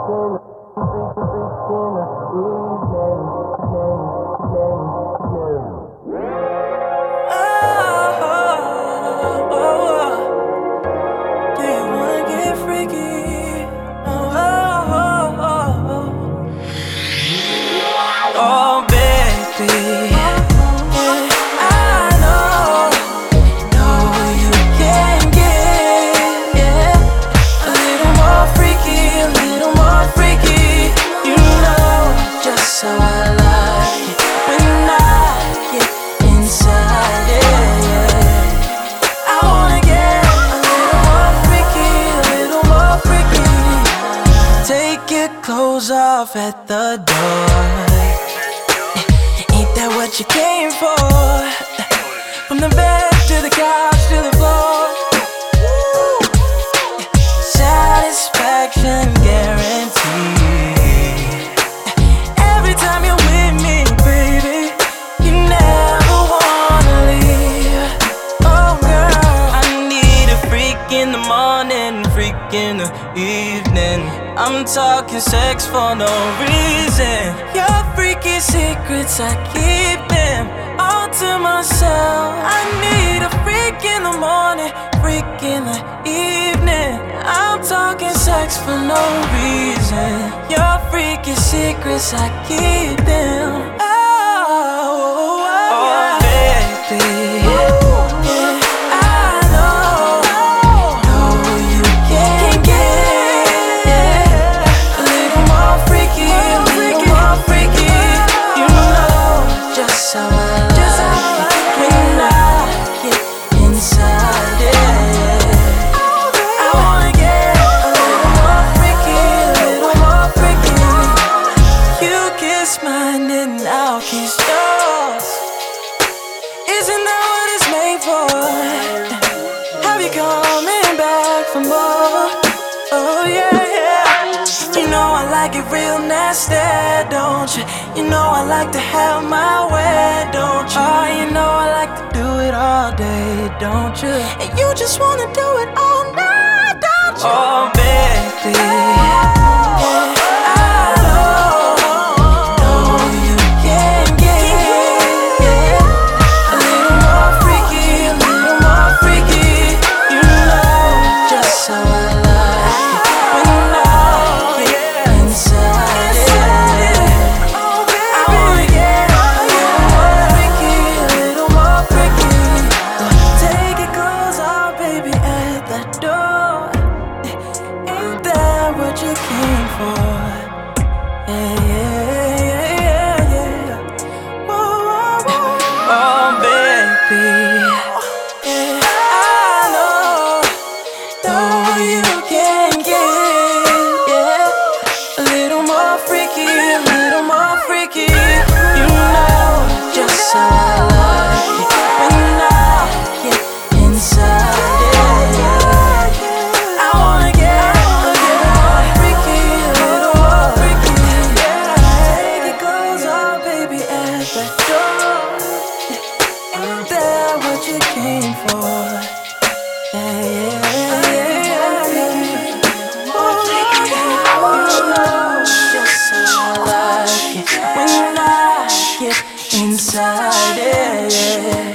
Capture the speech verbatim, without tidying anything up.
Clothes off at the door. Ain't that what you came for? From the bed to the couch to the floor. Satisfaction guaranteed. Every time you're with me, baby, you never wanna leave. Oh girl, I need a freak in the morning, freak in the evening. I'm talking sex for no reason. Your freaky secrets, I keep them all to myself. I need a freak in the morning, freak in the evening. I'm talking sex for no reason. Your freaky secrets, I keep them. Oh, oh, oh baby. Mine and I'll kiss yours. Isn't that what it's made for? Have you coming back for more? Oh yeah, yeah. You know I like it real nasty, don't you? You know I like to have my way, don't you? Oh, you know I like to do it all day, don't you? And you just wanna do it all night, don't you? Oh baby, yeah. What you came for? Yeah, yeah, yeah, yeah. Whoa, whoa, whoa. Oh, baby, yeah, I know, know you can get, yeah, a little more freaky, a little more freaky. You know just how I like it when I get inside. What you came for? Yeah, yeah, yeah, yeah. Oh, you know just how I like it when I get inside it. Yeah.